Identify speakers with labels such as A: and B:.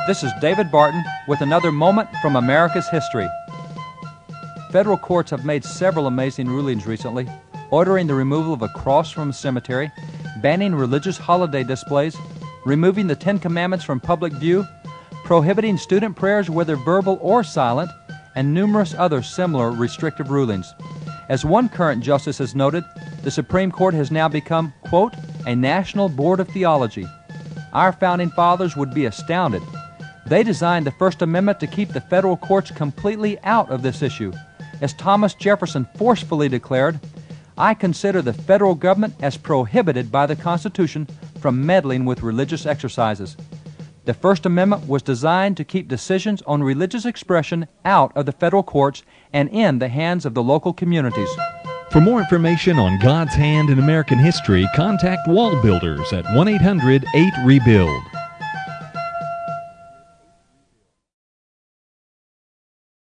A: This is David Barton with another moment from America's history. Federal courts have made several amazing rulings recently, ordering the removal of a cross from a cemetery, banning religious holiday displays, removing the Ten Commandments from public view, prohibiting student prayers whether verbal or silent, and numerous other similar restrictive rulings. As one current justice has noted, the Supreme Court has now become, quote, a national board of theology. Our founding fathers would be astounded. They designed the First Amendment to keep the federal courts completely out of this issue. As Thomas Jefferson forcefully declared, I consider the federal government as prohibited by the Constitution from meddling with religious exercises. The First Amendment was designed to keep decisions on religious expression out of the federal courts and in the hands of the local communities.
B: For more information on God's hand in American history, contact Wall Builders at 1-800-8-REBUILD.